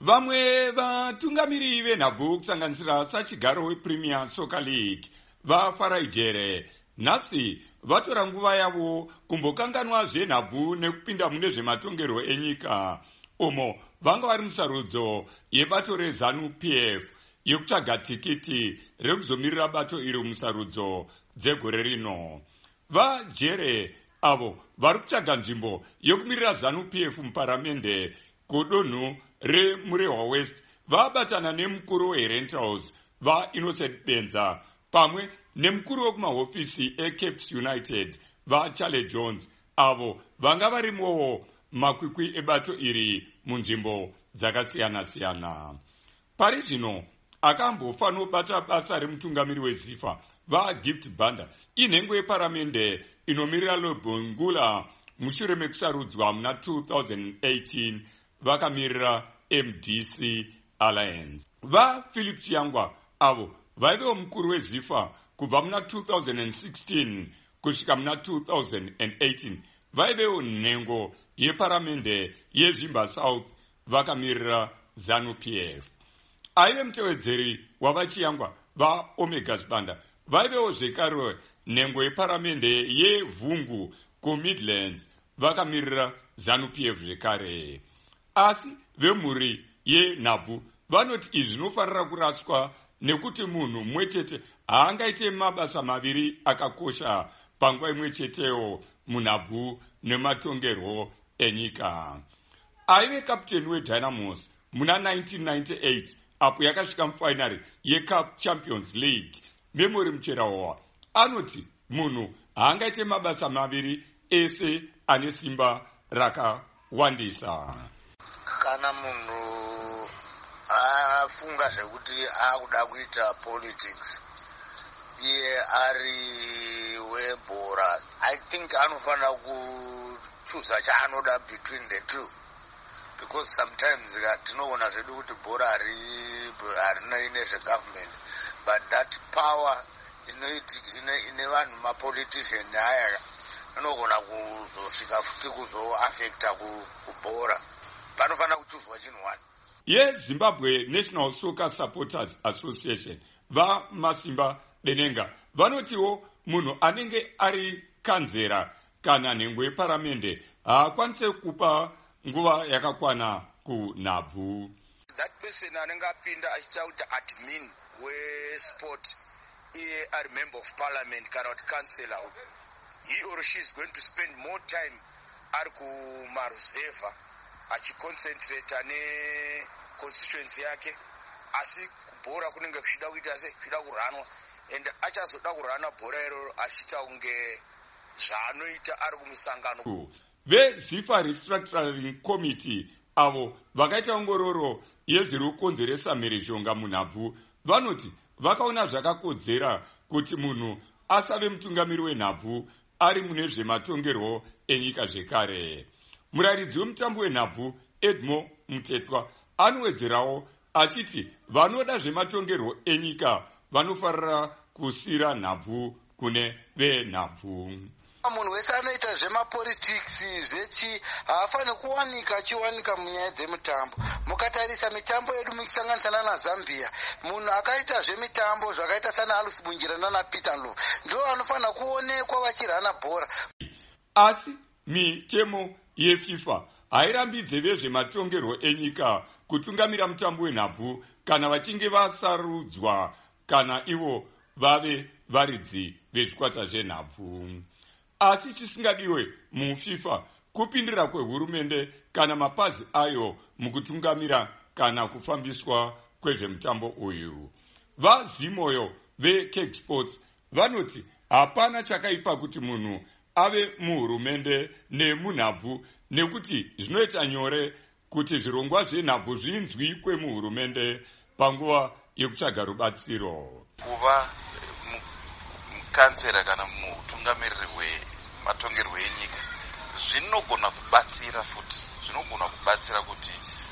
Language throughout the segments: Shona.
Vamwe vatungamiri venhabvu kusanganisira sachigaro wePremier Soccer League vaFarai Jere nhasi vatora nguva yavo kumbokanganwa zvenhabvu nekupinda mune zvematongerwo enyika umo vanga vari musarudzo yebato reZANU-PF yekutsvaga tikiti rekuzomirira bato iri musarudzo dzegore rino. VaJere avo vari kutsvaga nzvimbo yokumirira ZANU-PF muparamende kudonhu reMurehwa West vabatana nemukuru weRentals vaInnocent Benza pamwe nemukuru wekumahofisi eCapes United vaCharlie Jones avo vanga varimowo makwikwi ebato iri munzvimbo dzakasiyana-siyana. Pari zvino akambofanira kubata basa remutungamiri weZIFA vaGift Banda inhengo yeparamende inomirira Lobongula mushure mekusarudzwa muna 2018 vakamirira MDC Alliance. VaPhilip Chiyangwa avo vaivewo mukuru weZIFA kubva muna 2016 kusvika muna 2018 vaivewo nhengo yeparamende yeZimba South vakamirira ZANU-PF. Aive mutevedzeri wavaChiyangwa vaOmegas Banda vaivewo zvekare nhengo yeparamende yeVhungu kuMidlands vakamirira ZANU-PF zvekare. Asi vemhuri yenhabvu vanoti izvi zvinofanira kuraswa nekuti munhu mumwe chete haangaite mabasa maviri akakosha panguva imwe cheteyo munhabvu nematongerwo enyika. Aive kapteni weDynamos muna 1998 apo yakasvika mufainari yeCup Champions League. Memory Mucherawa anoti munhu haangaite mabasa maviri ese ane simba rakawandisa. Kana munhu afunga zvekuti akuda kuita politics iye ari webhora, I think anofanira kuchuza chaanoda between the two, because sometimes tinoona zvedu kuti bhora harina ine zvegovernment, but that power ine vanhu mapolitician aya anogona kuzosvika futi kuzoaffecta kubhora. Panofanira kuchuzwa chinhu wani. yeZimbabwe National Soccer Supporters Association vaMasimba Benenga vanotiwo munhu anenge ari kanzera kana nhengo yeparamende haakwanise kupa nguva yakakwana kunhabvu. That person anenge apinda achiita kuti admin wesport iye ari member of parliament kana kuti councillor, he or she is going to spend more time ari kumaruzeva achiconcentrate neconstituency yake, asi kubhora kunenge kuchida kuita se kuchida kuranwa, and achazoda kurana bhora iro achiita kunge zvaanoita ari kumusangano. VeZIFA Restructuring Committee avo vakaita ongororo yezviri kukonzeresa mherezhonga munhabvu vanoti vakaona zvakakodzera kuti munhu asave mutungamiri wenhabvu ari mune zvematongerwo enyika zvekare. Muraridzi wemutambo wenhabvu Edmo Mutetwa anowedzerawo achiti vanoda zvematongerwo enyika vanofarira kusira nhabvu kune venhabvu. Munhu wese anoita zvemapolitics zvechi haafaniri kuwanika achiwanika munyaya dzemutambo. Mukatarisa mitambo yedu mukisanganisana naZambia, munhu akaita zvemitambo zvakaita sana Alois Bunjira nana Peter Ndlovu ndo anofanira kuonekwa vachirana bhora. Asi mitemo yeFIFA hairambidze vezvematongerwo enyika kutungamira mutambo wenhabvu kana vachinge vasarudzwa kana ivo vave varidzi vezvikwata zvenhabvu. Asi chisingadiwe muFIFA kupindira kwehurumende kana mapazi ayo mukutungamira kana kufambiswa kwezvemutambo uyu. VaZimoyo veCake Sports vanoti hapana chakaipa kuti munhu ave muhurumende nemunhabvu nekuti zvinoita nyore kuti zvirongwa zvenhabvu zvinzwi kwemuhurumende panguva yekutsvaga rubatsiro. Kuva mukansera kana mutungamiriri wematongerwo enyika zvinogona kubatsira futi, zvinogona kubatsira kuti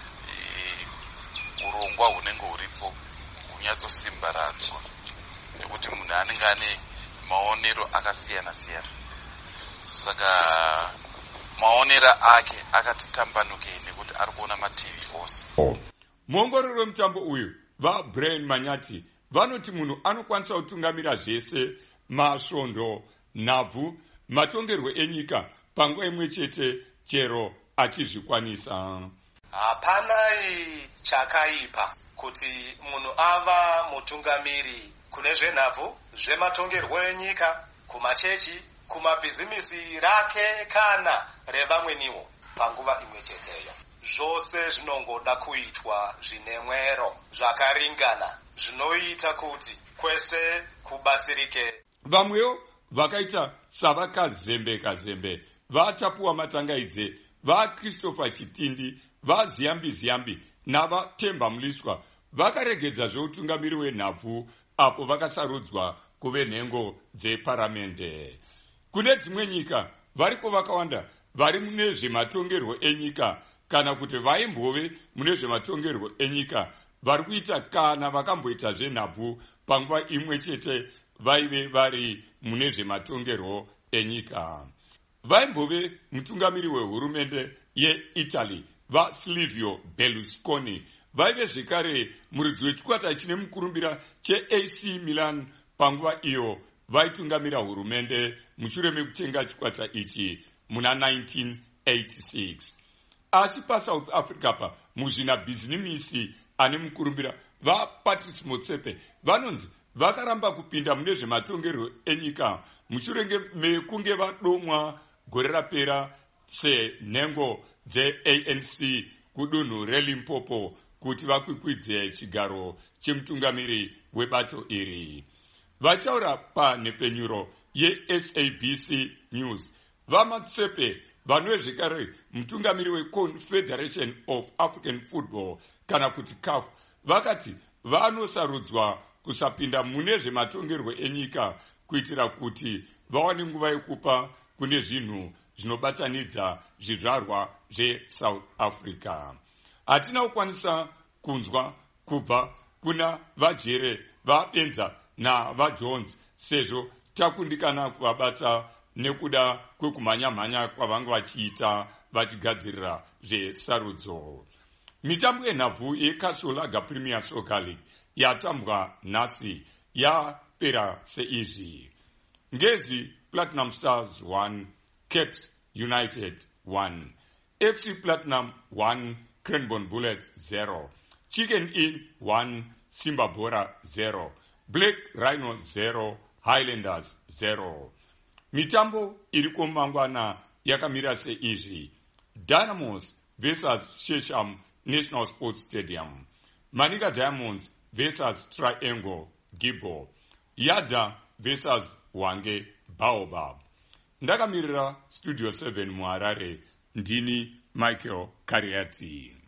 urongwa hunenge huripo hunyatsosimbaradzwa, nekuti munhu anenge ane maonero akasiyana-siyana. Saka maonero ake akati tambanukei nekuti ari kuona mativi ose. muongororo wemutambo uyu vabrian manyati vanoti munhu anokwanisa kutungamira zvese masvondo, nhabvu, matongerwo enyika panguva imwe chete chero achizvikwanisa. Hapana chakaipa kuti munhu ava mutungamiri kune zvenhabvu, zvematongerwo enyika, kumachechi, kumabhizimisi rake kana revamweniwo panguva imwe cheteyo. Zvose zvinongoda kuitwa zvine mwero zvakaringana, zvinoita kuti kwese kubatsirike. Vamwewo vakaita savakazembe vatapuwa matangaidze, vaChristopher Chitindi, vaziyambi navatemba muliswa vakaregedza zveutungamiri hwenhabvu apo vakasarudzwa kuve nhengo dzeparamende. Kune dzimwe nyika variko vakawanda vari mune zvematongerwo enyika kana kuti vaimbove mune zvematongerwo enyika vari kuita kana vakamboita zvenhabvu panguva imwe chete vaive vari mune zvematongerwo enyika. Vaimbove mutungamiri wehurumende yeItaly vaSilvio Berlusconi vaive zvekare muridzi wechikwata chine mukurumbira cheAC Milan panguva iyo vaitungamira hurumende mushure mekutenga chikwata ichi muna 1986. Asi paSouth Africa pa muzvinabhizinimisi ane mukurumbira vaPatrice Motsepe vanonzi vakaramba kupinda mune zvematongerwo enyika mushure mekunge vadomwa gore rapera senhengo dzeANC kudunhu reLimpopo kuti vakwikwidze chigaro chemutungamiri webato iri. Vachaura panhepfenyuro yeSABC News, vaMatsepe vanove zvekare mutungamiri weConfederation of African Football kana kuti CAF vakati vanosarudzwa kusapinda mune zvematongerwo enyika kuitira kuti vawane nguva yekupa kune zvinhu zvinobatanidza zvizvarwa zveSouth Africa. Hatina kukwanisa kunzwa kubva kuna vajere, vabenza navaJones sezvo takundikana kuvabata nekuda kwekumhanya kwavanga vachiita vachigadzirira zvesarudzo. Mitambo yenhabvu yeKasolaga Premier Soccer League yatambwa nhasi yapera seizvi: Ngezi Platinum Stars 1, Caps United 1, FC Platinum 1, Cranbourne Bullets 0, Chicken Inn 1, Simba Bora 0, Black Rhino 0, Highlanders 0. Mitambo iriko mangwana yakamira seizvi: Dynamos vs Shesham National Sports Stadium, Manika Diamonds vs Triangle Gibbo, Yada vs Wange Baobab. Ndakamirira Studio 7 muHarare, ndini Michael Kariati.